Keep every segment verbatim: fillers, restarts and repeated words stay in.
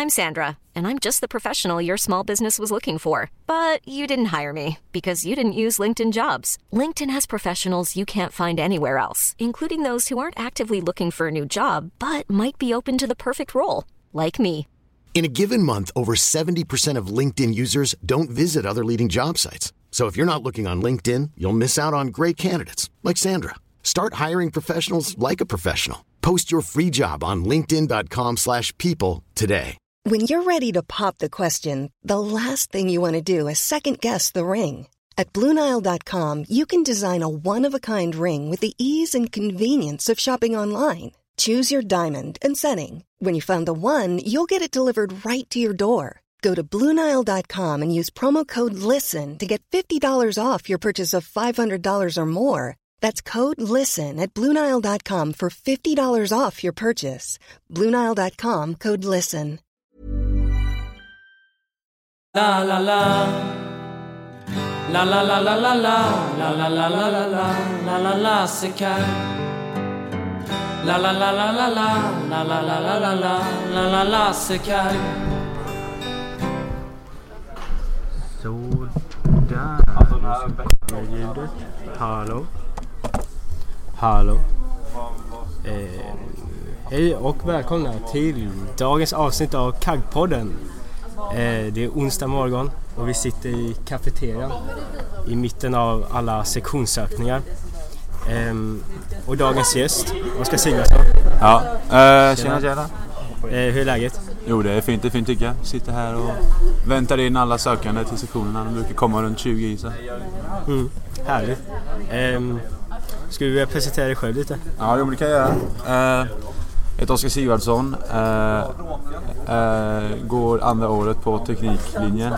I'm Sandra, and I'm just the professional your small business was looking for. But you didn't hire me because you didn't use LinkedIn Jobs. LinkedIn has professionals you can't find anywhere else, including those who aren't actively looking for a new job, but might be open to the perfect role, like me. In a given month, over seventy percent of LinkedIn users don't visit other leading job sites. So if you're not looking on LinkedIn, you'll miss out on great candidates like Sandra. Start hiring professionals like a professional. Post your free job on linkedin dot com slash people today. When you're ready to pop the question, the last thing you want to do is second-guess the ring. At Blue Nile dot com, you can design a one-of-a-kind ring with the ease and convenience of shopping online. Choose your diamond and setting. When you find the one, you'll get it delivered right to your door. Go to Blue Nile dot com and use promo code LISTEN to get fifty dollars off your purchase of five hundred dollars or more. That's code LISTEN at Blue Nile dot com for fifty dollars off your purchase. Blue Nile dot com, code LISTEN. La la la La la la la la la La la la la la la La la la sekar La la la la la la La la la la la la La la la sekar. Så där. Nu kommer ljudet. Hallå. Hallå. Eh, hej och välkomna till dagens avsnitt av Kaggpodden. Eh, det är onsdag morgon och vi sitter i kafeterian i mitten av alla sektionssökningar. Eh, och dagens gäst, Oskar Sigvardsson. Ja, eh, tjena tjena. Eh, hur är läget? Jo, det är fint, det är fint tycker jag. Sitter här och väntar in alla sökande till sektionerna. De brukar komma runt tjugo i sig. Mm, härligt. Eh, ska du presentera dig själv lite? Ja, jo, det kan jag göra. Eh, jag heter Oskar Sigvardsson. Eh, eh, går andra året på tekniklinjen.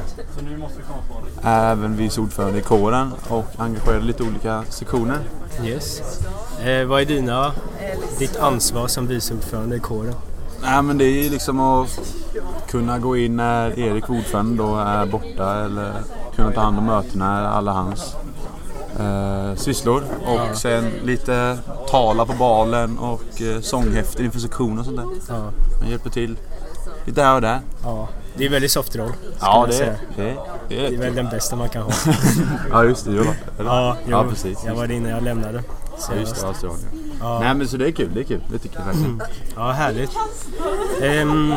Även vice ordförande i kåren och engagerad i lite olika sektioner. Yes. Eh, vad är dina, ditt ansvar som vice ordförande i kåren? Nej, men det är liksom att kunna gå in när Erik ordförande då är borta eller kunna ta hand om mötena när alla hans eh, sysslor och ja. Sen lite tala på balen och eh, sånghäfter inför sektioner och sånt där. Ja. Man hjälper till lite här och där. Ja, det är väldigt soft roll. Ja, det är, det, är, det, är det är väl den bästa man kan ha. Ja, just det. Jo. Ja, jo, ja, precis. Jag var det innan jag lämnade. Ja, just det, alltså, ja. Nej, men så det är kul, det är kul. Det tycker jag verkligen. Mm. Ja, härligt. Um,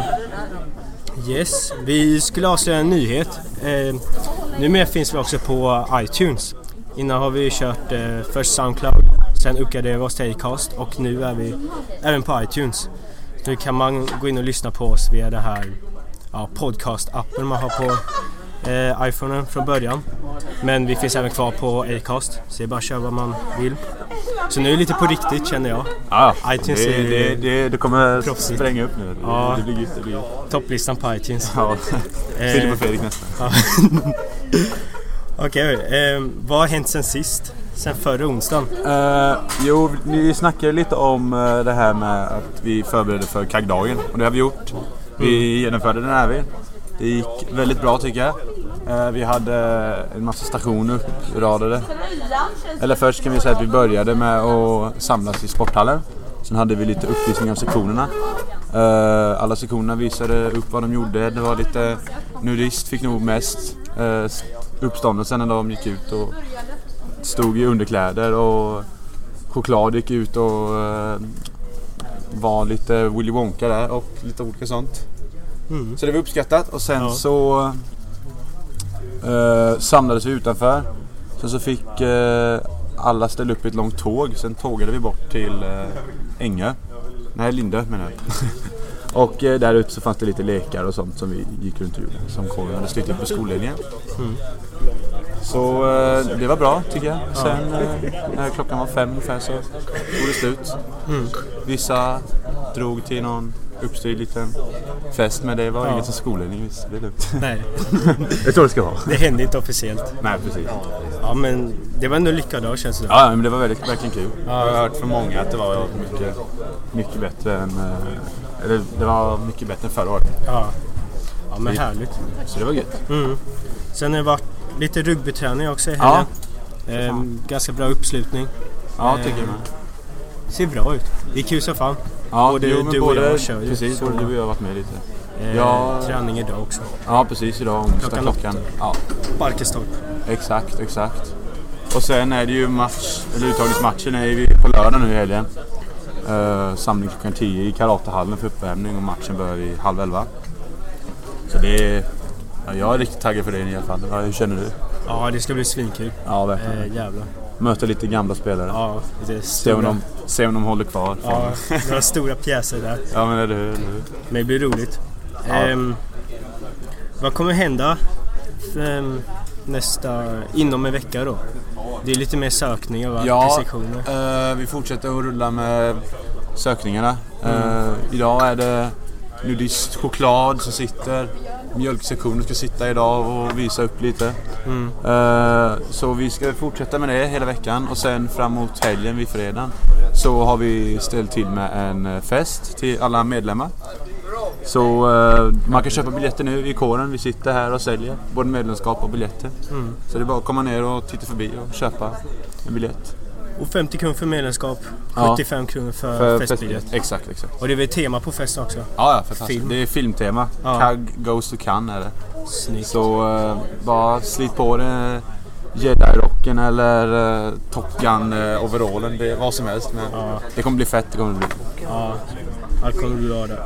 yes, vi skulle avslöja en nyhet. Um, numera finns vi också på iTunes. Innan har vi kört uh, först SoundCloud, sen uckade vi oss till Acast och nu är vi även på iTunes. Nu kan man gå in och lyssna på oss via den här ja, podcast-appen man har på uh, iPhonen från början. Men vi finns även kvar på Acast, så det är bara att köra vad man vill. Så nu är det lite på riktigt, känner jag. Ja, iTunes det, är det, det, det kommer proffsigt. Spränga upp nu. Ja. Det blir det blir. Topplistan på iTunes. Ja, Filip och Fredrik nästan. Ja. Okej, okay, eh, vad har hänt sen sist? Sen förra onsdagen? Uh, jo, vi snackade lite om uh, det här med att vi förberedde för kaggdagen. Och det har vi gjort. Vi mm. genomförde den här. Det gick väldigt bra tycker jag. Uh, vi hade en massa stationer uppradade. Eller först kan vi säga att vi började med att samlas i sporthallen. Sen hade vi lite uppvisning av sektionerna. Uh, alla sektionerna visade upp vad de gjorde. Det var lite nudist fick nog mest uh, uppståndelsen när de gick ut och stod i underkläder och choklad gick ut och uh, var lite Willy Wonka där och lite olika sånt. Mm. Så det var uppskattat och sen ja. så uh, samlades vi utanför. Sen så fick uh, alla ställa upp i ett långt tåg. Sen tågade vi bort till uh, Ängö. Nej, Lindö menar jag. Och uh, där ute så fanns det lite lekar och sånt som vi gick runt och gjorde. Som kåren hade styrt upp på skolledningen. Mm. Så uh, det var bra tycker jag. Sen uh, när klockan var fem ungefär så tog det slut. Mm. Vissa drog till någon uppstyrd liten fest, men det var ja. inget som skolledning visst. Det är lugnt. Nej. Det tror det ska vara. Det hände inte officiellt. Nej, precis. Ja, men det var ändå lyckad dag känns det. Ja, men det var väldigt, verkligen kul. Ja. Jag har hört från många att det var mycket, mycket bättre än eller det var mycket bättre än förra året. Ja. Ja, men härligt. Så det var gött. Mm. Sen har det varit lite rugbyträning också i helgen. Ja. Ehm, ganska bra uppslutning. Ja, tycker jag. Ehm, ser bra ut. Det är kul så fan. Ja, både jo, du både, och jag kör. Precis, både du och jag har varit med lite. Eh, ja. Träning idag också. Ja, precis idag. Onsdag klockan. klockan. Ja. Barkestorp. Exakt, exakt. Och sen är det ju match, eller uttagningsmatchen är vi på lördag nu i helgen. Uh, samling klockan tio i karatehallen för uppvärmning och matchen börjar vid halv elva. Så det är... Ja, jag är riktigt taggad för det i alla fall. Ja, hur känner du? Ja, det ska bli svinkul. Ja, verkligen. Eh, jävlar. Möta lite gamla spelare. Ja, lite se, om de, se om de håller kvar. Ja, några stora pjäser där. Ja, men är det hur? Men det blir roligt. Ja. Um, vad kommer hända um, nästa, inom en vecka då? Det är lite mer sökningar, va? Ja, till sektioner. Uh, vi fortsätter att rulla med sökningarna. Mm. Uh, idag är det nudist choklad som sitter. Mjölksektionen ska sitta idag och visa upp lite. Mm. Uh, så vi ska fortsätta med det hela veckan. Och sen framåt helgen vid fredagen så har vi ställt till med en fest till alla medlemmar. Så uh, man kan köpa biljetter nu i kåren. Vi sitter här och säljer både medlemskap och biljetter. Mm. Så det är bara att komma ner och titta förbi och köpa en biljett. Och femtio kronor för medlemskap, sjuttiofem ja. Kronor för, för festbiljett. Exakt, exakt. Och det är väl tema på festen också? Ja, ja, för Film. Det är filmtema. Ja. Kag Goes to Cannes är det. Snyggt. Så uh, bara slit på det. Jedi-rocken eller uh, Top Gun-overallen, det är vad som helst. Men ja. Det kommer bli fett, det kommer bli. Ja, allt kommer bli bra där.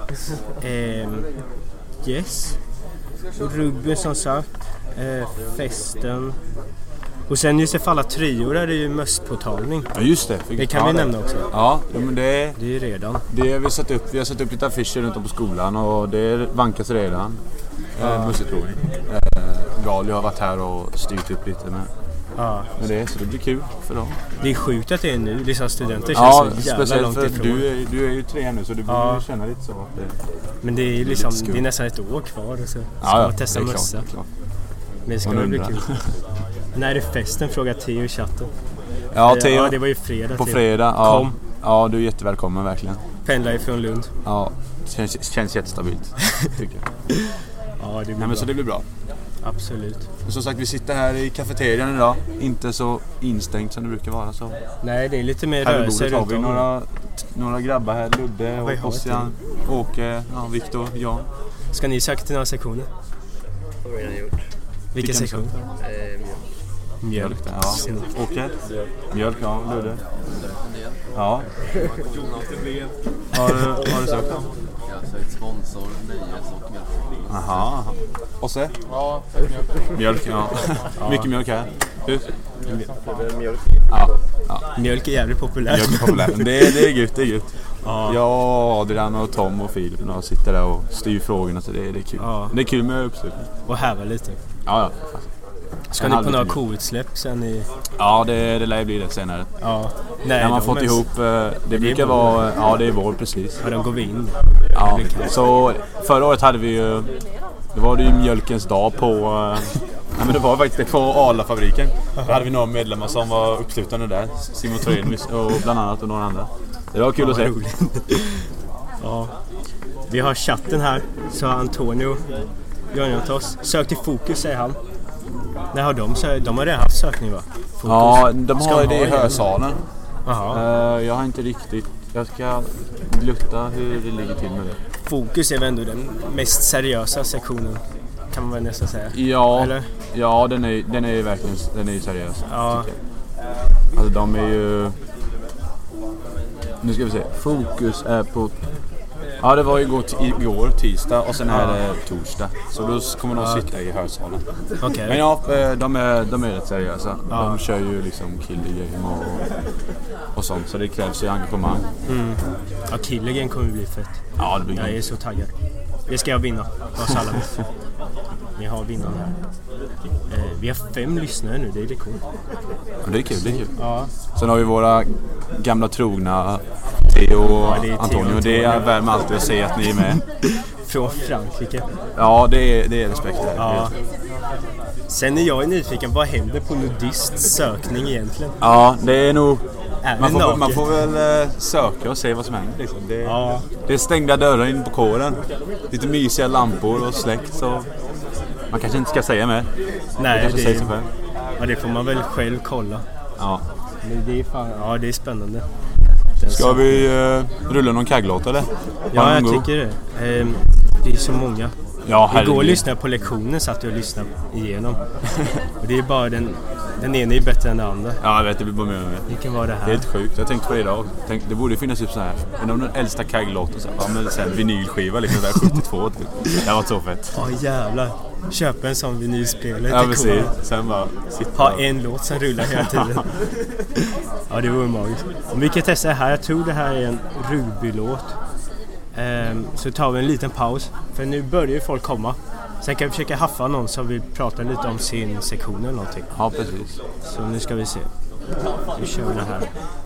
Um, yes. Och rugby som sagt. Uh, festen. Och sen just för alla trior är det ju mösspåtagning. Ja, just det. Det kan vi nämna också. Ja, men det, det är redan. Det vi, satt upp, vi har satt upp lite affischer runt om på skolan och det vankas redan. Ja. Eh, Mösseprovning. Eh, Gali har varit här och styrt upp lite med, ja. med det, så det blir kul för dem. Det är sjukt att det är nu. Liksom studenter känns ja, så jävla speciellt långt för ifrån. Du är, du är ju tre nu så du borde ja. känna lite så. Att det, men det är, liksom, det är nästan ett år kvar. Så ska ja, man testa mössa. Men det ska nog bli kul. När är det festen? Frågar Theo i chatten. Ja, Theo. Ja, det var ju fredag. På fredag, ja. Kom. Ja, du är jättevälkommen verkligen. Pendlar ifrån Lund. Ja, det känns, känns jättestabilt, tycker jag. Ja, det blir Nej, men så det blir bra. Absolut. Och som sagt, vi sitter här i kafeterian idag. Inte så instängt som det brukar vara. Så. Nej, det är lite mer rörelse runt om. Här har vi några, några grabbar här. Ludde, och Ossian, Åke, ja, Viktor, Jan. Ska ni söka till några sektioner? Det har vi redan gjort. Vilken, Vilken sektion? Eh, mjölk. Mjölk, ja. Åke? Mjölk, ja. Ludde? Ja. Har, har du sökt då? Jag har sökt sponsor, nöjes och mjölk. Aha. Och så? Ja, mjölk. Mjölk, ja. ja. Mycket mjölk här. Hur? Mjölk. Ja. ja. Mjölk är jävligt populärt. Mjölk är populärt. Det är, det är gött, det är gött. Ja. Jag, Adrian och Tom och Filip och sitter där och styr frågorna, så det, det är kul. Ja. Det är kul med uppslutning. Och häva lite. Ja, ja. Ska ni på några koutsläpp sen i... Ja, det, det lär bli det senare. Ja. Nej, när man fått mest... ihop, det, det brukar vara... Ja, det är vår precis. Ja, de går vi in. Ja, så förra året hade vi ju... Det var det ju mjölkens dag på... Nej, men det var faktiskt på Arla-fabriken. Då hade vi några medlemmar som var uppslutande där. Simon Thorén och bland annat och några andra. Det var kul ja, att se. Roligt. Ja. Vi har chatten här. Så Antonio Jonathan sök till Fokus, säger han. Nej, har de, de har redan haft sökning, va? Fokus. Ja, de har ju det i hörsalen. Aha. Uh, jag har inte riktigt... Jag ska glutta hur det ligger till med det. Fokus är väl ändå den mest seriösa sektionen, kan man väl nästan säga. Ja, eller? Ja, den är, den är ju verkligen den är ju seriös. Ja. Alltså de är ju... Nu ska vi se. Fokus är på... Ja, det var ju igår, igår tisdag och sen är det torsdag. Så då kommer de sitta i hörsalen. Okay. Men ja, de är, de är rätt seriösa. Ja. De kör ju liksom Killigan och, och sånt. Så det krävs ju engagemang. Mm. Ja, Killigan kommer bli fett. Ja, det blir jag är så taggad. Det ska jag vinna. Oss alla vet. Vi har vinnaren här. Eh, vi har fem lyssnare nu, det är rekord. Ja, det är kul, det är kul. Ja. Sen har vi våra gamla trogna Theo och ja, Antonio. Det är värme alltid att se att ni är med. Från Frankrike. Ja, det är, det är respekt där. Ja. Sen är jag nyfiken, vad händer på nudist sökning egentligen? Ja, det är nog... Är man, får, man får väl uh, söka och se vad som händer. Liksom. Det, ja. det är stängda dörrar in på kåren. Lite mysiga lampor och släkt. Så man kanske inte ska säga mer. Nej, det, det, ja, det får man väl själv kolla. Ja. Men det är fan, ja, det är spännande. Den ska vi uh, rulla någon kagglåt eller? Ja, jag tycker det. Um, det är så många. Ja, Igår och lyssnade på lektionen, satt jag och lyssnade igenom. Och det är bara den, den ena är bättre än den andra. Ja, jag vet, det blir bara med mig. Vilken var det här? Helt sjukt, jag tänkte på det idag. Tänk, det borde finnas typ så här. Men om den äldsta Kagg-låten så ja, men sen vinylskiva liksom där sjuttiotvå typ. Det har varit så fett. Ja, oh, jävlar. Köp en sån vinylspelare. Ja, precis. Sen bara sitta. Ha en låt som rullar hela tiden. Ja, det vore magiskt. Om vi kan testa det här, jag tror det här är en Ruby-låt. Um, så tar vi en liten paus. För nu börjar ju folk komma. Sen kan vi försöka haffa någon som vill prata lite om sin sektion eller någonting. Ja, precis. Så nu ska vi se. Nu kör vi det här.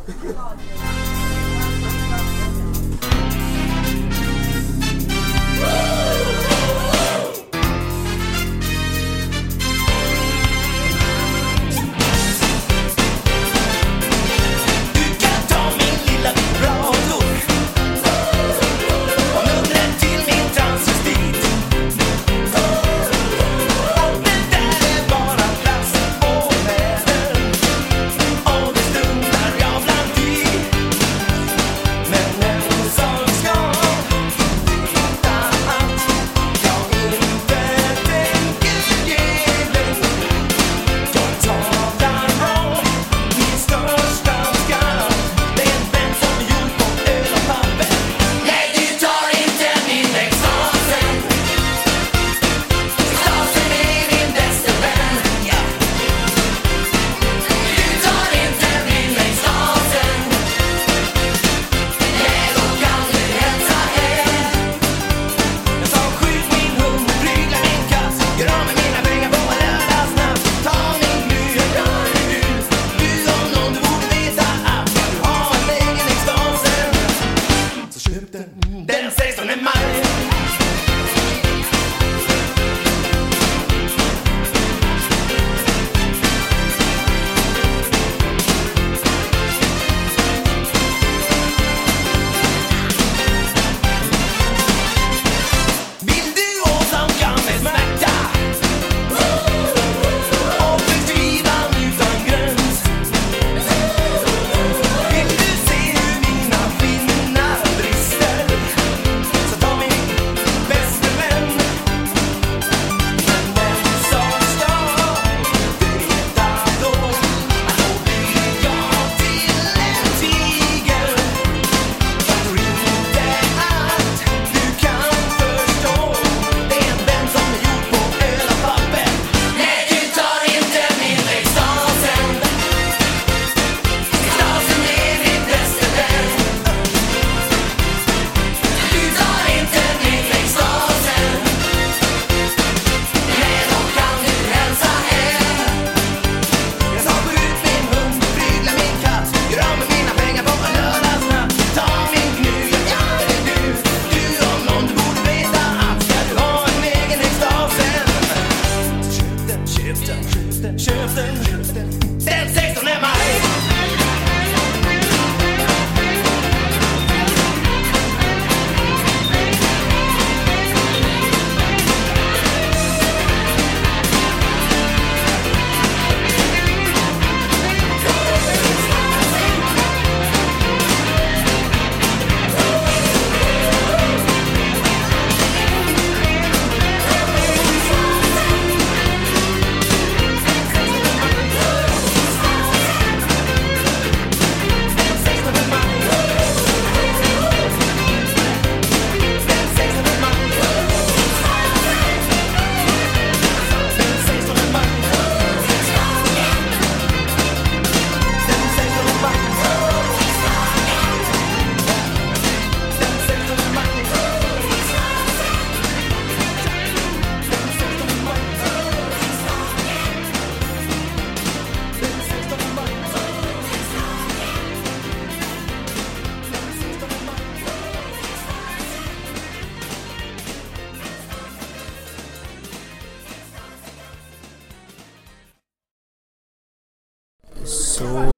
Så...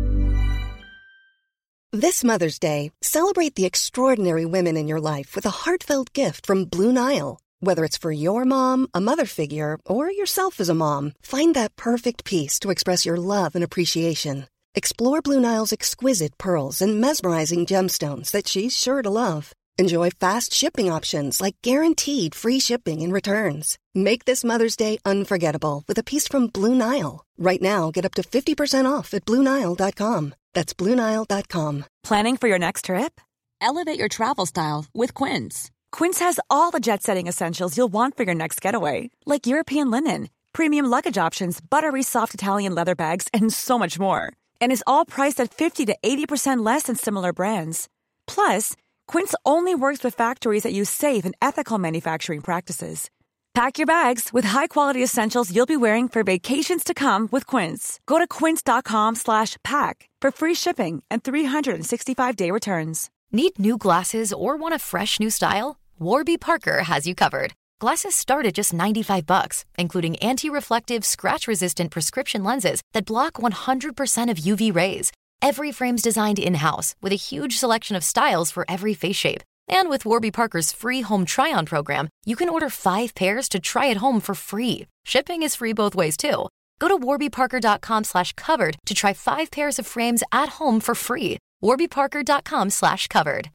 This Mother's Day, celebrate the extraordinary women in your life with a heartfelt gift from Blue Nile. Whether it's for your mom, a mother figure, or yourself as a mom, find that perfect piece to express your love and appreciation. Explore Blue Nile's exquisite pearls and mesmerizing gemstones that she's sure to love. Enjoy fast shipping options like guaranteed free shipping and returns. Make this Mother's Day unforgettable with a piece from Blue Nile. Right now, get up to fifty percent off at blue nile dot com. That's blue nile dot com. Planning for your next trip? Elevate your travel style with Quince. Quince has all the jet-setting essentials you'll want for your next getaway, like European linen, premium luggage options, buttery soft Italian leather bags, and so much more. And is all priced at fifty to eighty percent less than similar brands. Plus, Quince only works with factories that use safe and ethical manufacturing practices. Pack your bags with high-quality essentials you'll be wearing for vacations to come with Quince. Go to quince.com slash pack for free shipping and three sixty-five day returns. Need new glasses or want a fresh new style? Warby Parker has you covered. Glasses start at just ninety-five bucks, including anti-reflective, scratch-resistant prescription lenses that block one hundred percent of U V rays. Every frame's designed in-house with a huge selection of styles for every face shape. And with Warby Parker's free home try-on program, you can order five pairs to try at home for free. Shipping is free both ways, too. Go to warbyparker.com slash covered to try five pairs of frames at home for free. warbyparker.com slash covered.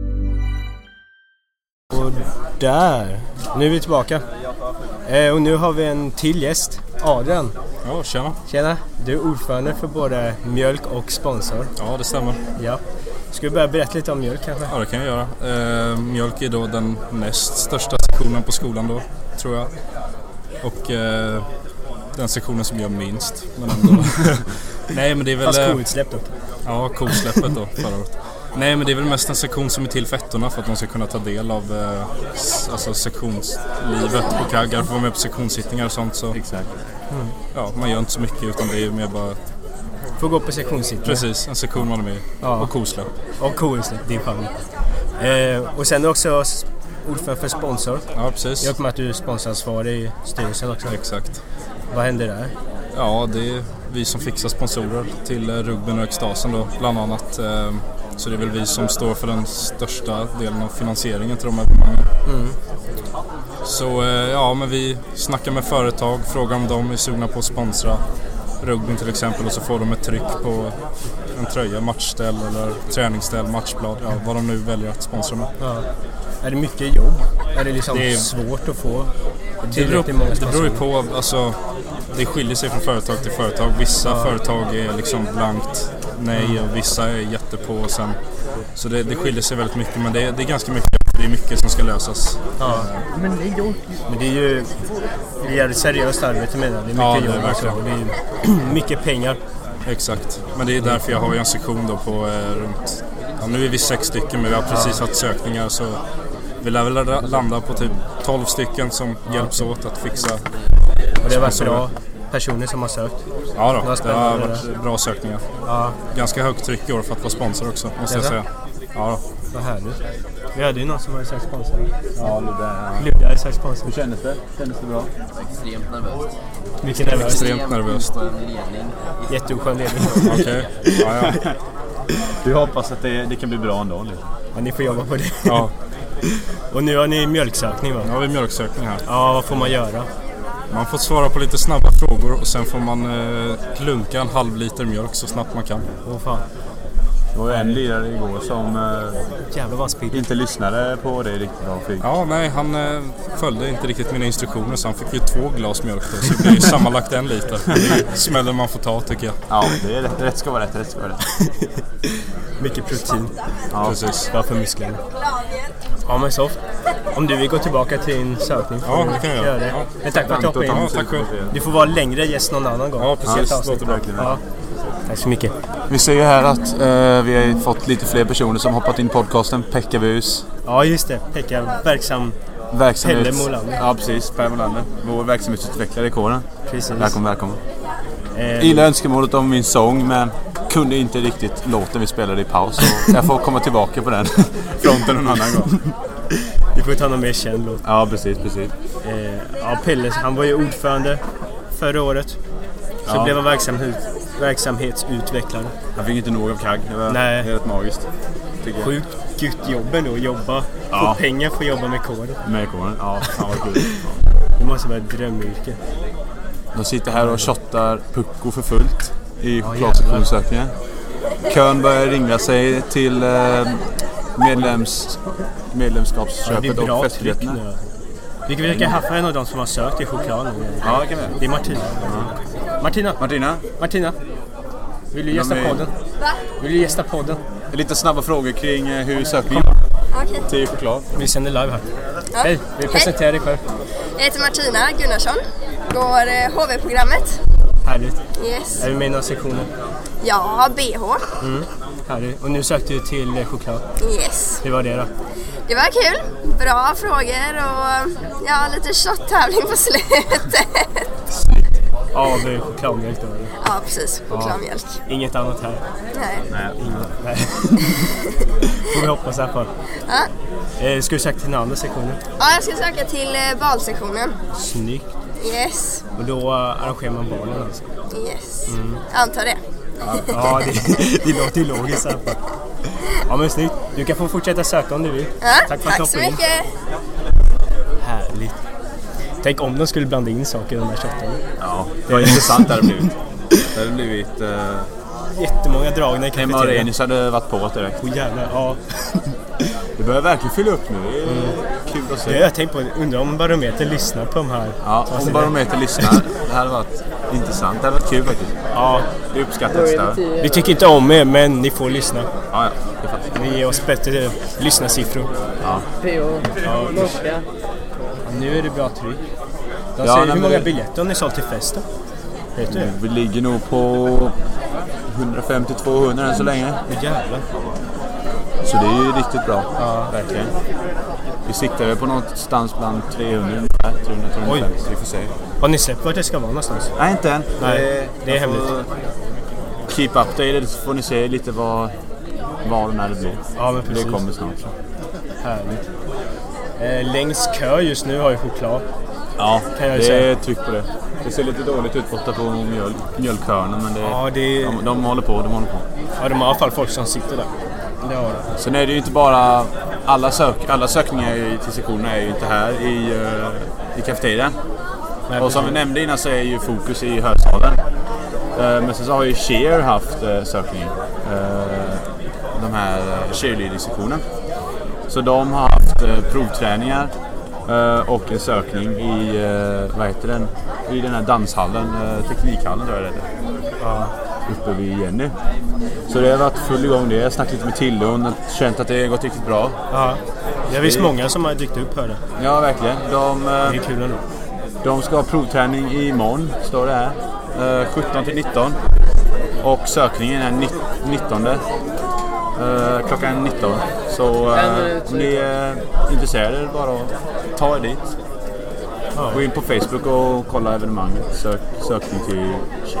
Och där, nu är vi tillbaka. Eh, och nu har vi en till gäst, Adrian. Ja, tjena. Tjena, du är ordförande för både Mjölk och sponsor. Ja, det stämmer. Ja. Ska vi börja berätta lite om Mjölk kanske? Ja, det kan jag göra. Eh, Mjölk är då den näst största sektionen på skolan då, tror jag. Och eh, den sektionen som gör minst. Men ändå. Nej, men det är väl... Fast koutsläpp då. Ja, koutsläppet då, förra året. Nej, men det är väl mest en sektion som är till för ettorna för att de ska kunna ta del av eh, alltså sektionslivet på kaggar, få vara med på sektionssittningar och sånt. Så. Exakt. Mm. Ja, man gör inte så mycket utan det är mer bara... Får gå på sektionssittningar. Precis, en sektion man är med ja. Och koutsläpp. Och koutsläpp, din favorit. Eh, och sen är också ordförande för sponsor. Ja, precis. Jag kommer att du är sponsoransvarig i styrelsen också. Exakt. Vad händer där? Ja, det är vi som fixar sponsorer till rugbyn och extasen då, bland annat. Eh, Så det är väl vi som står för den största delen av finansieringen till de evenemangen. Mm. Så ja, men vi snackar med företag, frågar om de är sugna på att sponsra rugbyn till exempel. Och så får de ett tryck på en tröja, matchställ eller träningsställ, matchblad. Ja, vad de nu väljer att sponsra med. Ja. Är det mycket jobb? Är det liksom det är, svårt att få? Det beror, det beror ju på, alltså, det skiljer sig från företag till företag. Vissa ja. företag är liksom blankt nej och vissa är jättepå och sen, så det, det skiljer sig väldigt mycket, men det är, det är ganska mycket, det är mycket som ska lösas. Ja. Men, det är ju, men det är ju det är ett seriöst arbete med det. Det är mycket ja, jobb det är verkligen. och det är mycket pengar. Exakt, men det är därför jag har en sektion då på eh, runt, ja, nu är vi sex stycken men vi har precis haft sökningar så vi lär väl landa på typ tolv stycken som ja. hjälps åt att fixa. Och det har varit bra personer som har sökt. Ja då, det har varit bra sökningar. Ja. Ganska högt tryck i år för att vara sponsor också, måste jag säga. Ja då. Vad härligt. Vi hade ju någon som var sökt sponsor. Ja, Ludde. Ludde hade sökt sponsor. Hur kändes det? Kändes det bra? Extremt nervöst. Mycket nervöst. Extremt nervöst. Jätteoskön ledning. Okej. Ja, ja. Du hoppas att det, det kan bli bra ändå. Liksom. Ja, ni får jobba på det. Ja. Och nu har ni mjölksökning, va? Ja, vi har mjölksökning här. Ja, vad får man göra? Man får svara på lite snabba frågor och sen får man eh, klunka en halv liter mjölk så snabbt man kan. Åh fan. Det var en lirare igår som eh, inte lyssnade på det riktigt bra. Fick. Ja, nej, han eh, följde inte riktigt mina instruktioner så han fick ju två glas mjölk då, så det blir ju sammanlagt en liter. Det smällen man får ta, tycker jag. Ja, det är rätt, rätt ska vara rätt, rätt ska vara rätt. Mycket protein. Ja, precis. Bra för musklerna. Ja, men så. Om du vill gå tillbaka till din sökning får ja, det kan jag göra. Det. Ja. Men tack för att du hoppade in. Ja, tack själv. Du får vara längre gäst någon annan gång. Ja, precis. Ja, det låter bra. Ja. Tack så mycket. Vi ser ju här att eh, vi har fått lite fler personer som hoppat in i podcasten. Pekka Bus. Ja, just det. Pekka, verksam Verksamhet. Pelle Molander. Ja, precis. Pelle Molander. Vår verksamhetsutvecklare i kåren. Precis. Välkommen, välkommen. Eh, Gillar önskemålet om min sång, men kunde inte riktigt låten vi spelade i paus. Så jag får komma tillbaka på den fronten någon annan gång. Vi får ta någon mer känd låt. Ja, precis, precis. Eh, ja, Pelle, han var ju ordförande förra året. Så ja. blev han verksamhet, verksamhetsutvecklare. Han fick inte nog av kagg. Det var Nej. helt magiskt. Sjukt gött jobben då, jobba. Ja. Få pengar för att jobba med kåren. Med kåren, ja. Han var kul. Det måste vara ett drömyrke. De sitter här och shottar pucko för fullt i chokladsektionssökningen. Kön börjar ringa sig till eh, medlems, medlemskapsköpet ja, det är bra och tryck festbiljetterna. nu. Vi kan försöka haffa en av de som har sökt i choklad nu. Ja, det kan vi. Det är Martina. Ja. Martina. Martina. Martina. Vill du gästa De är... podden? Va? Vill du gästa podden? Lite snabba frågor kring hur söker vi Okej. till choklad. Vi sänder live här. Ja. Hej, vi presenterar dig själv. Jag heter Martina Gunnarsson. Går eh, H V-programmet. Härligt. Yes. Är du med i några sektioner? Jag har B H. Mm. Härligt. Och nu sökte du till eh, choklad. Yes. Hur var det då? Det var kul. Bra frågor och ja, lite shot-tävling på slutet. Av ja, chokladmjölk då? Eller? Ja, precis. Chokladmjölk. Ja. Inget annat här? Nej. Nej. Inget. Nej. Får vi hoppas i alla fall. Ja. Eh, ska du söka till den andra sektionen? Ja, jag ska söka till eh, balsektionen. Snyggt. Yes. Och då uh, arrangerar man balen alltså? Yes. Mm. Jag antar det. Ja, ja det, det låter ju logiskt i alla fall. Ja, men snyggt. Du kan få fortsätta söka om du vill. Ja, tack för att tack så mycket. Härligt. Tänk om de skulle blanda in saker i de här köttarna. Ja, det var intressant det hade blivit. Det hade blivit... Uh... Jättemånga dragna i kafeterian. Hemma Arenis hade varit på direkt. Åh jävlar, ja. Det börjar verkligen fylla upp nu. Det är mm. kul att se. Det har jag tänkt på. Undrar om Barometer lyssnar på de här. Ja, om Barometer lyssnar. Det hade varit intressant. Det hade varit kul faktiskt. Ja. Det uppskattas där. Vi tycker inte om er, men ni får lyssna. Ja, ja. Det är faktiskt. Ni ger oss bättre lyssnarsiffror. Ja. Ja, norska. Nu är det bra tryck. De ja, säger hur många det... biljetter har ni sålt till festen? Vet du? Vi ligger nog på hundrafemtio till tvåhundra än så länge. Oh, jävlar. Så det är ju riktigt bra. Ja, verkligen. Vi siktar väl på någonstans bland trehundra ungefär. trehundra till trehundrafemtio, så vi får se. Har ni sett vart det ska vara någonstans? Nej, inte än. Nej, det, det är hemligt. Keep updated så får ni se lite vad, vad och när det blir. Ja, men precis. Det kommer snart. Så. Härligt. Eh, längst kö just nu har ju choklad. Ja, kan jag det säga. är tryck på det. Det ser lite dåligt ut borta på mjöl, mjölkkörnen, men det, ja, det... de, de håller på, de håller på. Ja, de har i alla fall folk som sitter där. Det har de. Sen är det ju inte bara... Alla, sök, alla sökningar till sektionerna är ju inte här i, uh, i kafeterian. Nej, och som vi nämnde innan så är ju fokus i hörsalen. Uh, men sen så har ju Cheer haft uh, sökningen. Uh, de här uh, cheerleading-sektionen. Så de har haft uh, provträningar uh, och en sökning i, uh, vad heter den? I den här danshallen, uh, teknikhallen tror jag det heter. Ja. Uppe vid Jenny. Så det har varit full igång det. Jag har snackat lite med Tille och känt att det har gått riktigt bra. Ja. Det är visst många som har dykt upp här. Ja, verkligen. De, det är kul ändå. De ska ha provträning imorgon, står det här. Uh, sjutton till nitton. Och sökningen är nittonde. Uh, klockan nitton. Så uh, om ni är intresserade är det bara att ta er dit. Ja. Gå in på Facebook och kolla evenemanget. Sök, sökning till tjej.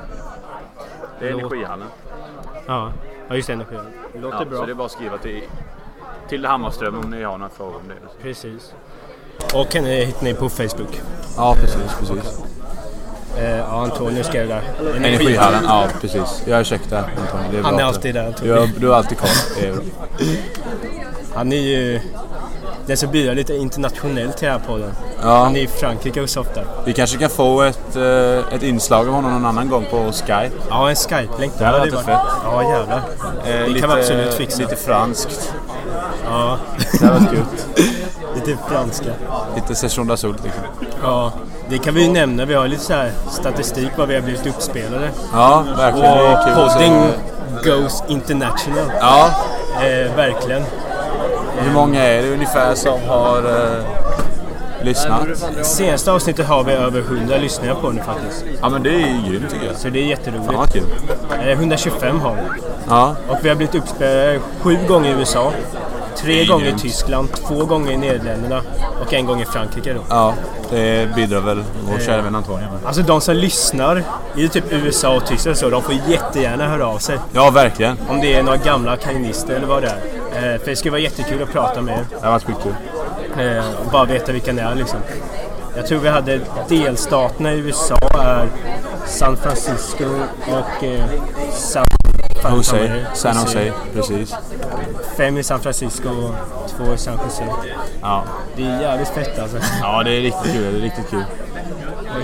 Det är Energihallen. Ja, ja just det, Energihallen. Det låter ja, bra. Så det är bara att skriva till, till Hammarström om ni har några frågor om det. Precis. Och kan ni hitta ni på Facebook? Ja, precis, precis. Eh, ja, Antonio skrev där. Energihallen, ja precis. Jag är check där, Antonio. Det är Han bra. är alltid där, Antonio. Du, du är alltid kvar. Det är bra. Han är ju den som bidrar lite internationellt till den här podden. Ja. Han är i Frankrike och så ofta. Vi kanske kan få ett, ett inslag av honom någon annan gång på Skype. Ja, en Skype-länk. Det hade varit fett. Ja, jävlar. Eh, det lite, kan vi absolut fixa. Lite franskt. Ja. Det hade varit kul. Lite franska. Lite session d'assault liksom. Ja, det kan vi ju nämna. Vi har lite så här statistik vad vi har blivit uppspelade. Ja, verkligen. Och det är kul podding goes international. Ja. Eh, verkligen. Hur många är det ungefär som har eh, lyssnat? Senaste avsnittet har vi över hundra lyssningar på nu faktiskt. Ja, men det är ju grymt tycker jag. Så det är jätteroligt. Fan, kul. Eh, hundratjugofem har vi. Ja. Och vi har blivit uppspelade sju gånger i U S A. Tre gånger i Tyskland, två gånger i Nederländerna och en gång i Frankrike då. Ja, det bidrar väl vår eh, kära vän Antonio. Alltså de som lyssnar i typ U S A och Tyskland så, de får jättegärna höra av sig. Ja, verkligen. Om det är några gamla kanister eller vad det är. Eh, för det skulle vara jättekul att prata med er. Det har varit skitkul. Eh, och bara veta vilka ni är liksom. Jag tror vi hade delstaterna i U S A är San Francisco och eh, San Jose, San Jose, precis. Fem i San Francisco och två i San Jose. Ja. Det är jävligt fett alltså. Ja, det är riktigt kul, det är riktigt kul. Oj,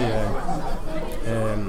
um,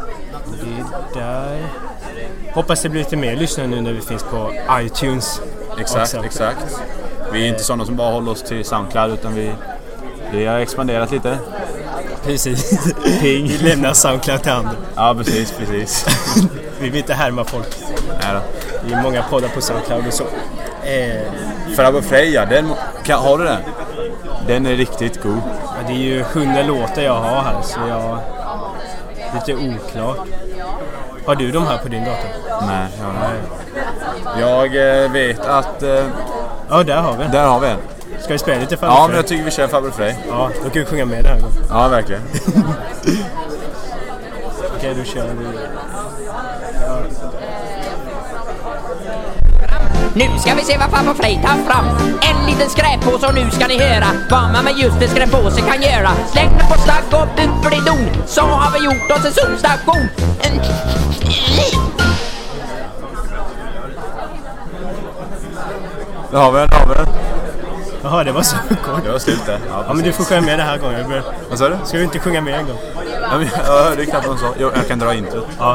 det där. Hoppas det blir lite mer lyssnare nu när vi finns på iTunes. Exakt, också. exakt. Vi är inte sådana som bara håller oss till SoundCloud utan vi, vi har expanderat lite. Precis. Vi lämnar SoundCloud till handen. Ja, precis, precis. Vi vill inte härma folk. Nej då. Det är många poddar på SoundCloud och så. Eh, Farbror Freja, den, kan, har du den? Den är riktigt god. Ja, det är ju hundra låtar jag har här så jag... Lite oklart. Har du de här på din dator? Nej, jag har Nej. Jag eh, vet att... Eh, ja, där har vi Där har vi en. Ska vi spela lite Farbror Ja, Frej? men jag tycker vi kör Farbror Frej. Ja, då kan vi sjunga med det här gången. Ja, verkligen. Okej, okay, då kör vi. Ja. Nu ska vi se vad Farbror Frej tar fram. En liten skräppåse och nu ska ni höra vad man med just en skräppåse kan göra. Släng den på stagg och bubbelidon, så har vi gjort oss en solstation. Då har vi den, då har vi den. Jaha, det var så kort. Det var slut där. Ja, ja, men du får sjunga med det här gången. Bör... Vad sa du? Ska du inte sjunga med en gång? Ja, men, jag hörde knappt vad hon sa. Jo, jag kan dra introt. Ja.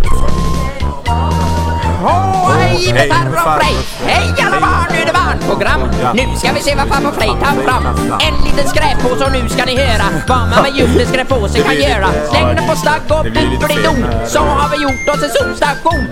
Åh, hej med Farbror Frej! Hej alla barn, nu är det barnprogram! Ja. Nu ska vi se vad Farbror Frej tar fram. En liten skräppåse och nu ska ni höra vad man med just en skräppåse kan göra. Släng den på stagg och bubbelidon, så har vi gjort oss en solstation.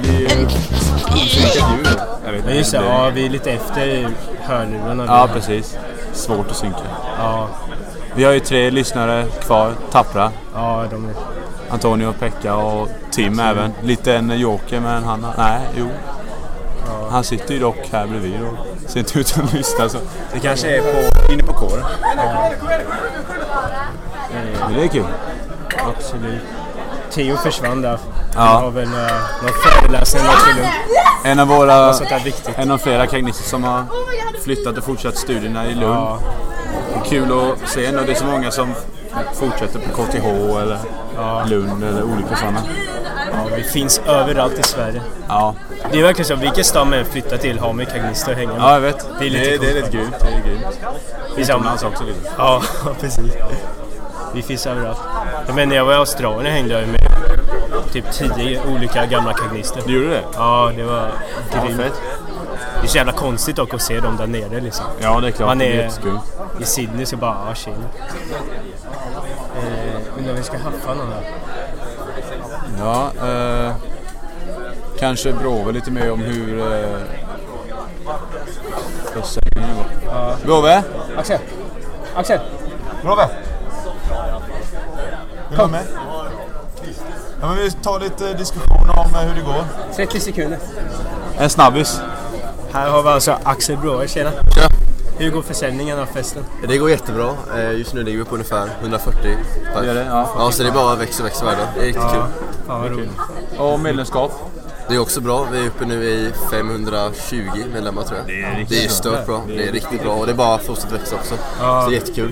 Men just det, ja, vi är lite efter hörlurarna. Ja, precis. Svårt att synka. Ja. Vi har ju tre lyssnare kvar, tappra. Ja, de är... Antonio, Pekka och Tim ja, även. Lite en joker, men han... Nej, jo. Ja. Han sitter ju dock här bredvid och ser inte ut att lyssna. Så. Det kanske är på, inne på kåren. Ja. Men det är kul. Absolut. Theo försvann där. Ja. Vi har väl uh, någon föreläsning i Lund. En av våra... viktigt. En av flera kagnister som har flyttat och fortsatt studierna i Lund. Ja. Det är kul att se när det är så många som fortsätter på K T H eller ja. Lund eller olika sådana. Ja, vi finns överallt i Sverige. Ja. Det är verkligen så, vilken stad man flyttar till har med kagnister och hänga med. Ja, jag vet. Det är lite, det, det är lite grymt. Det är grymt. Utomlands också lite. Ja, precis. Vi finns överallt. Men när jag var i Australien hängde jag med typ tio olika gamla kagnister. Du gjorde det? Ja, det var grymt. Ja, det är så jävla konstigt också att se dem där nere liksom. Ja, det är klart. Man är, är i Sydney så bara, ah, tjena. Eh, men vi ska haffa någon där. Ja, eh, kanske bråva lite mer om hur eh, processningen går. Ja. Bråve? Axel! Axel! Bråve! Vill du vara med? Ja, men vi tar lite diskussion om hur det går. trettio sekunder. En snabbis. Här har vi alltså Axel Bråve, tjena. Ja. Hur går försäljningen av festen? Det går jättebra. Just nu ligger vi på ungefär hundrafyrtio. Det är det, ja. Ja, så det är bara växer och växer varje dag. Det är riktigt ja. kul. Ja, vad roligt. Och medlemskap? Det är också bra. Vi är uppe nu i femhundratjugo medlemmar tror jag. Det är, det är stört bra. Det är riktigt bra. Och det är bara att fortsätta växa också. Ja. Så det är jättekul.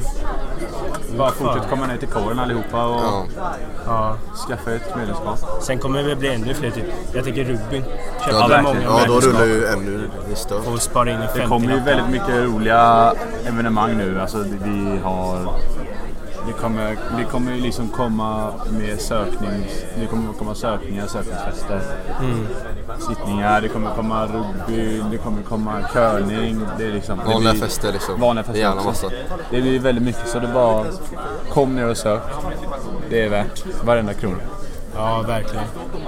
Bara fortsätt komma ner till kåren allihopa och ja. Ja. skaffa ett medlemskap. Sen kommer vi bli ännu fler typ. Jag tänker Rubin. Ja, alla många ja, då rullar ju ännu större. Och spara in i det kommer ju väldigt mycket roliga evenemang nu. Alltså vi har... Det kommer, det kommer ju liksom komma med sökning, det kommer komma sökningar, sökningsfester, mm. sittningar, det kommer komma rugby, det kommer komma körning, det är liksom vanliga fester liksom. Vanliga fester. Det, massa. Det blir väldigt mycket så det bara kom ner och sök. Det är värt varenda krona. Ja, verkligen.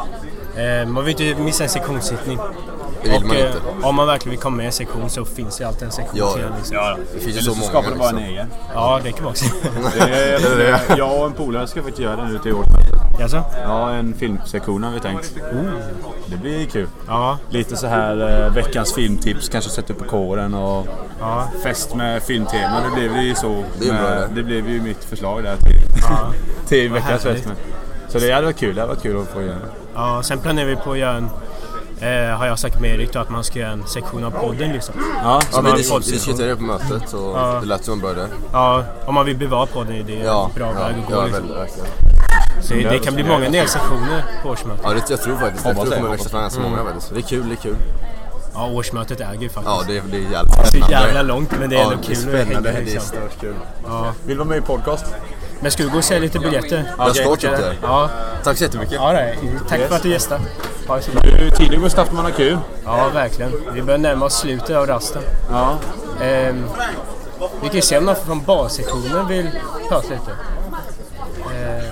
Eh, man vill inte missa en sektionssittning. Det vill och, man inte. Eh, om man verkligen vill komma med en sektion så finns det alltid en sektion ja, till. Liksom. Ja, det finns ju så, så många. Skapar det bara liksom. en egen. Ja, det kan man också. det, det, det, jag och en polare ska faktiskt göra det nu till året. Jaså? Ja, en filmsektion har vi tänkt. Oh. Det blir kul. Ja. Lite så här eh, veckans filmtips, kanske sätta upp på kåren och ja. fest med filmtema. Det blev ju så. Det, med, det blev ju mitt förslag där till, ja. till veckans fest. Med. Så det hade varit kul, det hade varit kul att få göra. Ja, sen planerar vi på att göra en Eh, har jag sagt med Erik då, att man ska göra en sektion av podden liksom. Ja, ja vi diskuterade det på mötet och ja. Det lät som en bra idé. Ja, om man vill bevara podden är det ja, bra ja, väg att gå. Ja, liksom. verkligen. Så det, det kan bli många delsektioner på årsmötet. Ja, det, jag tror faktiskt. Jag tror det kommer växa fram ganska många mm. Det är kul, det är kul. Ja, årsmötet äger ju faktiskt. Ja, det, det är jävligt spännande. Det är jävla långt, men det är ja, ändå kul. Det är spännande, det är stört kul. Ja. Vill du vara med i podcast? Men ska du gå och säga lite biljetter? Ja, jag ska åka det. Ja. Tack så jättemycket. Ja, nej. Tack yes. för att du gästade. Ha det så bra. Tiden går snabbt, man har kul. Ja, verkligen. Vi börjar närma oss slutet av rasten. Ja. Ehm, vi kan ju se om någon från bassektionen vill prata lite. Ehm.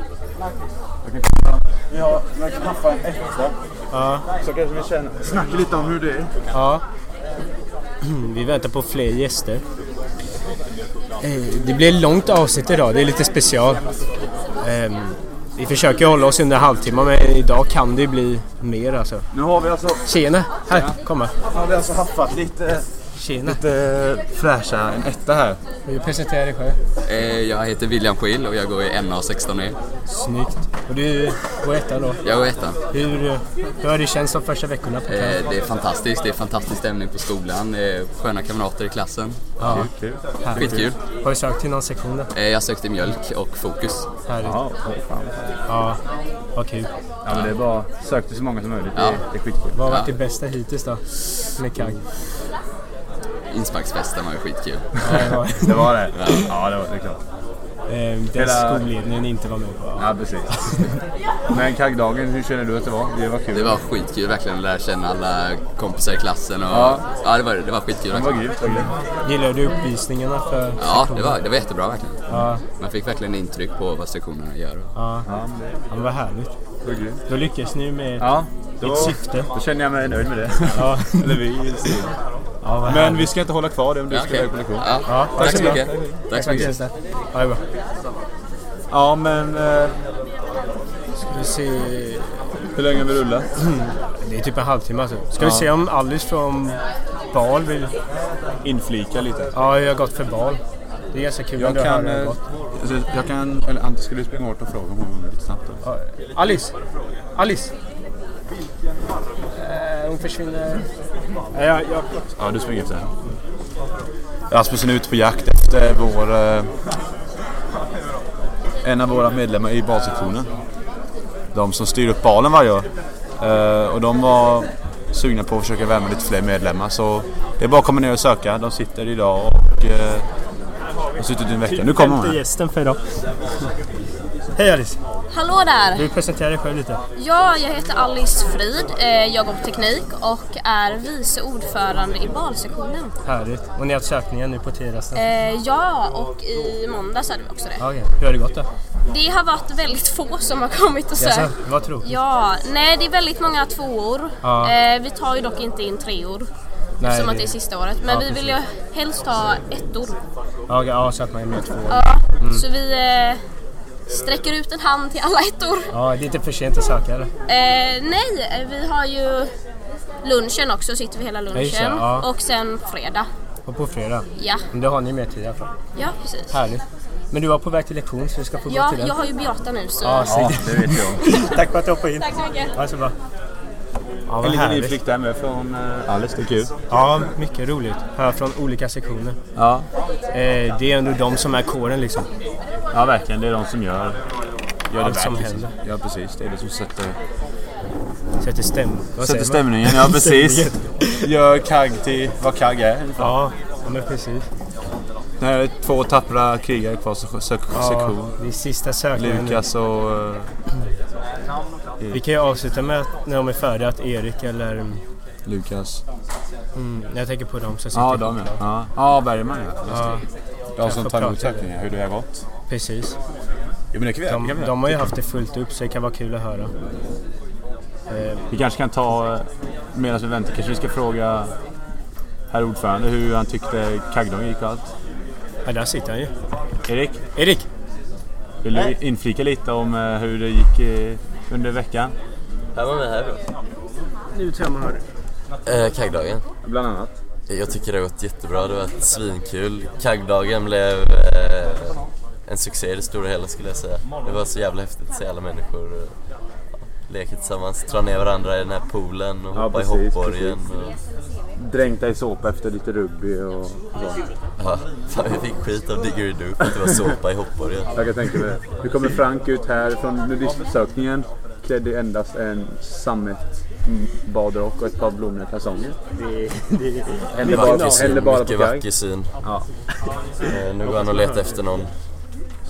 Ja, man kan haffa en etta. Ja. Så kanske vi känner, snackar lite om hur det är. Ja. Vi väntar på fler gäster. Det blir ett långt avsnitt idag, det är lite special. Vi försöker hålla oss under en halvtimme, men idag kan det bli mer alltså. Nu har vi alltså... Tjena, här, kom här. Nu har vi alltså haffat lite... Tjena. Lite fräscha, en etta här. Vill du presentera dig själv? Eh, jag heter William Schill och jag går i N A sexton E. Snyggt. Och du går ettan då? Jag går ettan. Hur, hur har det känts de första veckorna på eh, Det är fantastiskt. Det är fantastisk stämning på skolan. Eh, sköna kamrater i klassen. Ja. Kul, kul. Skitkul. Har du sökt till någon sektion då? Eh, jag sökte mjölk och fokus. Härligt. Ja, fan. Ja, vad kul. Ja, men det är bara sökte så många som möjligt. Ja. Det, det är skitkul. Vad har varit ja. det bästa hittills då? Med K A G? Insparksfesten var ju skitkul. Ja, det var det. Var det? Ja, ja det var det klart. Eh, den Hela... skolledningen inte var med på. Ja, precis. Men K A G-dagen, hur känner du att det var? Det var kul. Det var skitkul, verkligen att lära känna alla kompisar i klassen. Och... Ja. ja, det var, det var skitkul. Det var grymt. Gillar du uppvisningarna för Ja, det var, det var jättebra verkligen. Ja. Man fick verkligen intryck på vad sektionerna gör. Ja, ja men det, ja, det var härligt. Det var grymt. Då lyckas ni med ja, då, ett syfte. Då känner jag mig nöjd med det. Ja. Eller vi. Ja, men härligt. Vi ska inte hålla kvar det om du ska okay. på lektion. Ja. Ja, tack, tack så mycket. Tack så mycket. Ja, det är bra. Ja, men... Eh, ska vi se... Hur länge har vi rullat? Mm. Det är typ en halvtimme alltså. Ska ja. vi se om Alice från Bal vill... inflika lite? Ja, jag har gått för Bal. Det är ganska kul. Jag kan... Eh, alltså, jag kan... Eller Ante, skulle du springa bort och fråga om hon lite snabbt då? Ja. Alice! Alice! Eh, hon försvinner... Ja, ja, ja. ja, du springer efter. Rasmussen är ute på jakt efter vår... Eh, en av våra medlemmar i balsektionen. De som styr upp balen varje år. Uh, och de var sugna på att försöka värma lite fler medlemmar. Så det är bara att komma ner och söka. De sitter idag och uh, har suttit en vecka. Nu kommer man. Gästen för idag. Hej Alice. Hallå där. Du presenterar dig själv lite. Ja, jag heter Alice Frid. Jag går på teknik och är vice ordförande i balsektionen. Härligt. Och ni har sökningen nu på tirasten? Eh, ja, och i måndags hade vi också det. Okay. Hur har det gått då? Det har varit väldigt få som har kommit och sökt. Jaså, vad tråkigt. Ja, nej det är väldigt många tvåor. Ja. Eh, vi tar ju dock inte in treor. Nej, som det... att det är sista året. Men ja, vi vill ju helst ha ettor. Ja, ja, så att man är med två år. Ja, mm. Så vi... Eh, sträcker ut en hand till alla ettor. Ja, det är inte för sent att söka eller? Eh, nej, vi har ju lunchen också, sitter vi hela lunchen. Så, ja. Och sen fredag. Och på fredag? Ja. Men då har ni mer tid i alla fall. Ja, precis. Härligt. Men du var på väg till lektion så du ska få ja, gå till den. Ja, jag har ju Beata nu så... Ja, ja det vet jag. Tack för att du hoppade in. Tack så mycket. Ja, så bra. Ja, en liten inflykt där med från uh, Alice, det är kul. Ja, mycket roligt. Hör från olika sektioner. Ja. Eh, det är ändå de som är kåren liksom. Ja, verkligen. Det är de som gör, gör allt det som liksom. händer. Ja, precis. Det är det som sätter... Sätter, stäm... sätter stämningen. Ja, precis. Gör K A G till vad K A G är. Ja, ja, men precis. Det här är två tappra krigare kvar som söker ja, sektion. Det är sista sökningen. Lukas och... Uh, Vi kan ju avsluta med att när de är färdiga att Erik eller... Lukas. Mm, jag tänker på dem som sitter ja, de, ja. ja, Bergman ja. ja. De som tar emot sökningar, hur det har gått. Precis. Ja, men det kan vi, de, kan vi de har ju haft det fullt upp så det kan vara kul att höra. Eh. Vi kanske kan ta, medan vi väntar, kanske vi ska fråga herr ordförande hur han tyckte K A G-dagen gick och allt. Ja, där sitter han ju. Erik? Erik! Vill du inflika lite om hur det gick under veckan? Här var vi här då. Nu tror jag man hör det. Eh, K A G-dagen. Bland annat. Jag tycker det har gått jättebra, det har varit svinkul. K A G-dagen blev eh, en succé i det stora hela skulle jag säga. Det var så jävla häftigt att se alla människor ja, leka tillsammans, dra ner varandra i den här poolen och ja, hoppa precis, i hoppborgen. Och... Dränkta i såpa efter lite rugby och så. Ja, fan, vi fick skit av Diggery Doo för att det var såpa i hoppborgen. Jag kan tänka mig det. Nu kommer Frank ut här från nudistsökningen. Klädde endast en sammet badrock och ett par blommor kalsonger. Det, det, häller bara, syn, bara mycket vacker syn. Ja. Eh, nu går han och letar efter någon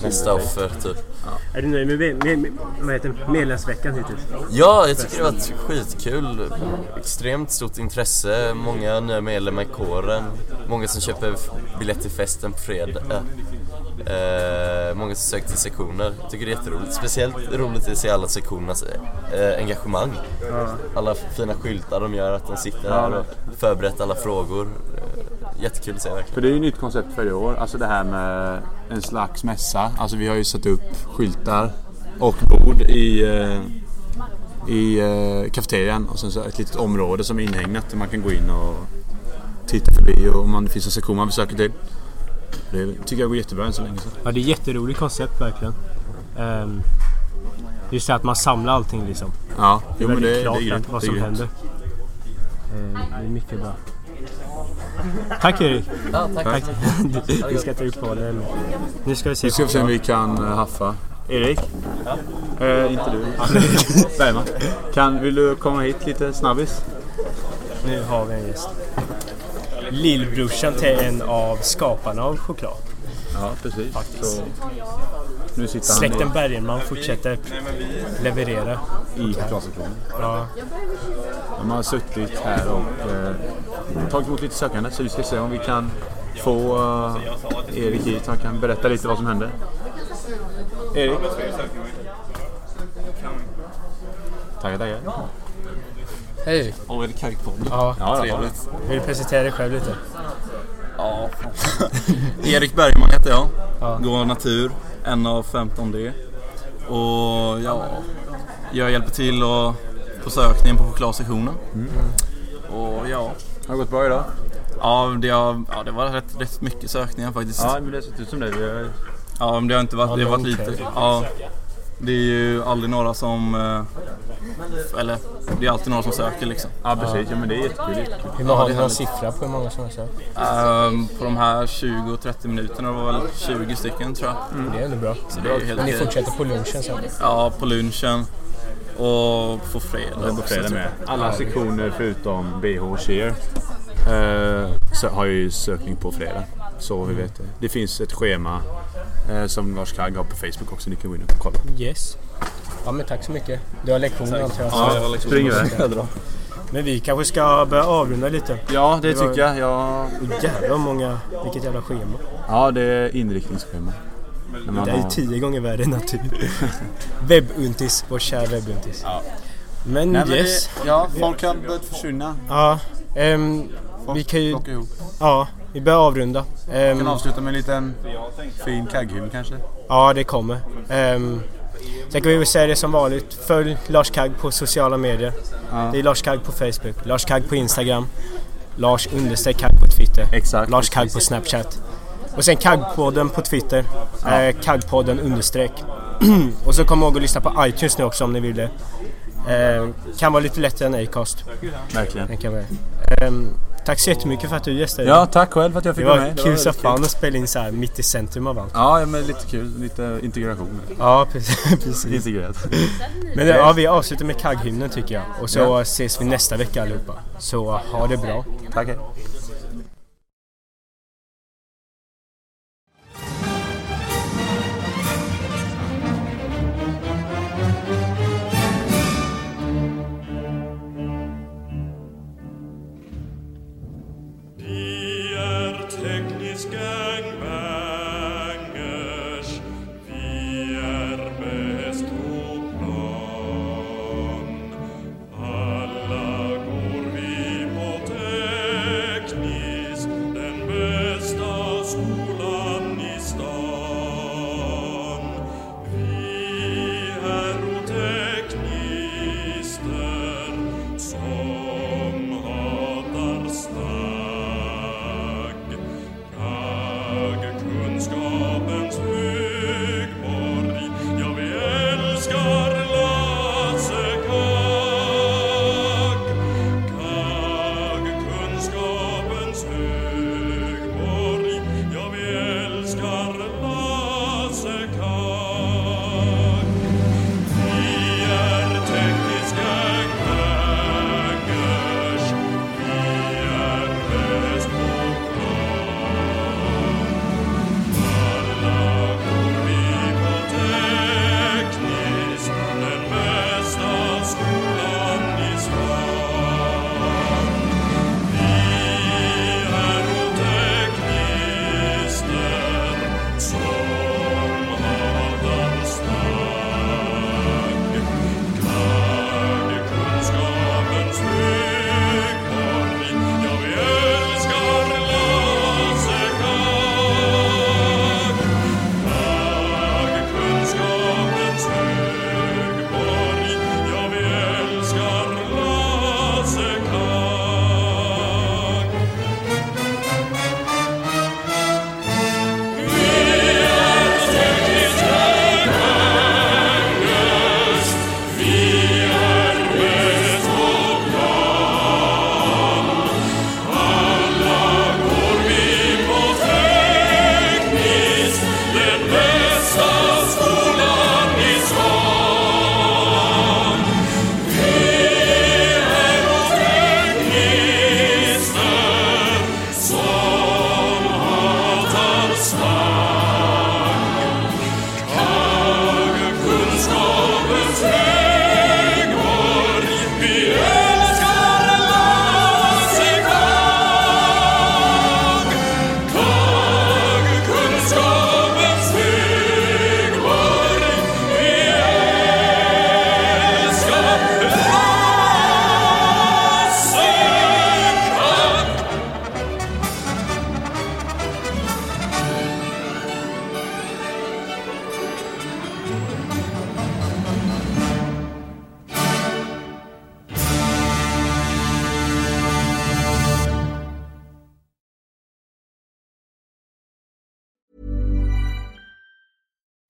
nästa offer typ. Ja. Är du nöjd med, med, med, med, med medlemsveckan hittills? Ja, jag tycker det var skitkul. Extremt stort intresse. Många nya medlemmar i kåren. Många som köper biljett till festen på fredag. Eh, många som söker till sektioner. Jag tycker det är jätteroligt. Speciellt roligt att se alla sektionernas eh, engagemang. Ja. Alla fina skyltar de gör, att de sitter här och förberett alla frågor. Jättekul att se verkligen. För det är ju ett nytt koncept för i år. Alltså det här med en slags mässa. Alltså vi har ju satt upp skyltar och bord i, i kafeterian. Och sen så ett litet område som är inhägnat där man kan gå in och titta förbi. Och om man, det finns en sektion man vill söka till. Det tycker jag går jättebra än så länge. Så. Ja, det är ett jätteroligt koncept verkligen. Um, just det att man samlar allting liksom. Ja, det är jo, men det, klart det är vad det är som händer. Um, det är mycket bra. Tack Erik. Ja, tack. tack. Vi ska ta ut på det. Nu ska vi se. Nu ska vi se om vi kan haffa. Erik? Ja. Eh, inte du. Bergman. Kan, vill du komma hit lite snabbis? Nu har vi en gäst. Lillbrorsan till en av skaparna av choklad. Ja, precis. Så, nu sitter Släkten han Bergenman fortsätter leverera i chokladsektionen. Ja. De har suttit här och eh, tagit emot lite sökande, så vi ska se om vi kan få uh, Erik hit. Han kan berätta lite vad som händer. Erik? Tackar, tackar. Hej. Och är det Kargpodden? Ja, ja, trevligt. Vill du presentera dig själv lite? Ja. Erik Bergman heter jag. Ja. Går natur, en av femton D. Och ja, jag hjälper till och på sökningen på chokladsektionen. Mm. Och ja. Har det gått bra idag? Ja, det, har, ja, det var rätt, rätt mycket sökningar faktiskt. Ja, men det ser ut som det. Har... Ja, men det har inte varit, ja, det har varit lite. Ja, det är ju aldrig några som... Eller, det är alltid några som söker liksom. Ja, precis. Ja, men det är jättekul. Hur många har ni någon siffra på hur många som har sökt? Um, på de här tjugo och trettio minuterna var väl tjugo stycken tror jag. Mm. Det är ändå bra. Så det är helt ni okej. fortsätter på lunchen sen? Ja, på lunchen. Och på fredag. Och på fredag med. Alla sektioner förutom B H Cheer eh, så har ju sökning på fredag. Så vi vet det. Det finns ett schema eh, som Lars Kagg har på Facebook också. Ni kan gå in och kolla. Yes. Ja, men tack så mycket. Du har lektioner antar jag. Ja, jag har lektioner. Spring iväg. Men vi kanske ska börja avrunda lite. Ja, det, det var... tycker jag. jag. Jävlar många, vilket jävla schema. Ja, det är inriktningsschema. Det är ju tio gånger värre än natur. Webbuntis, vår kär webbuntis. Ja. Men Nej, men yes. Det, ja, folk har börjat försvinna. Ja, um, vi kan ju... ihop. Ja, vi börjar avrunda. Um, vi kan avsluta med en liten fin kagghymn kanske. Ja, det kommer. Um, Sen kan vi väl säga det som vanligt. Följ Lars Kagg på sociala medier. Ja. Det är Lars Kagg på Facebook, Lars Kagg på Instagram, Lars understreck Kagg på Twitter. Exakt. Lars Kagg på Snapchat. Och sen Kaggpodden på Twitter. Ja. Eh, Kaggpodden understreck. Och så kom ihåg att lyssna på iTunes nu också om ni vill det. Eh, kan vara lite lättare än Acast. Verkligen. Kan vara. Eh, tack så jättemycket för att du gästade. Ja, tack själv för att jag fick vara med. Det var kul så fan att spela in så här mitt i centrum av allt. Ja, men lite kul. Lite integration. Ja, precis. Integrerat. Men ja, vi avslutar med kagghymnen tycker jag. Och så ja. ses vi nästa vecka allihopa. Så ha det bra. Tack.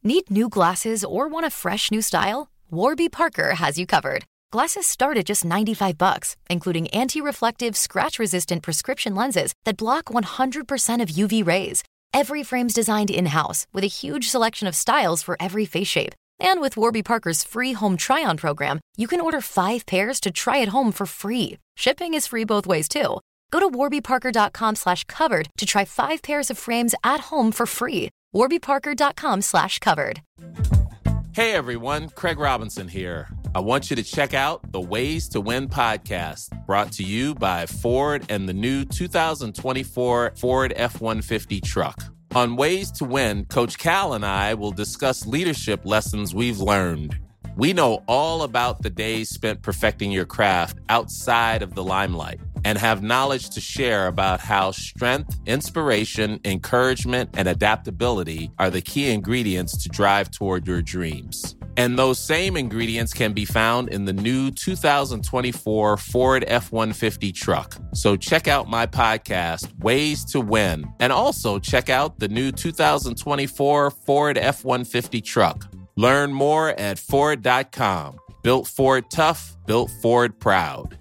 Need new glasses or want a fresh new style? Warby Parker has you covered. Glasses start at just ninety-five bucks, including anti-reflective, scratch-resistant prescription lenses that block one hundred percent of U V rays. Every frame's designed in-house with a huge selection of styles for every face shape. And with Warby Parker's free home try-on program, you can order five pairs to try at home for free. Shipping is free both ways, too. Go to warbyparker.com slash covered to try five pairs of frames at home for free. warbyparker.com slash covered. Hey everyone, Craig Robinson here. I want you to check out the Ways to Win podcast, brought to you by Ford and the new two thousand twenty-four Ford F one fifty truck. On Ways to Win, Coach Cal and I will discuss leadership lessons we've learned. We know all about the days spent perfecting your craft outside of the limelight and have knowledge to share about how strength, inspiration, encouragement, and adaptability are the key ingredients to drive toward your dreams. And those same ingredients can be found in the new two thousand twenty-four Ford F one fifty truck. So check out my podcast, Ways to Win, and also check out the new two thousand twenty-four Ford F one fifty truck. Learn more at Ford dot com. Built Ford tough, built Ford proud.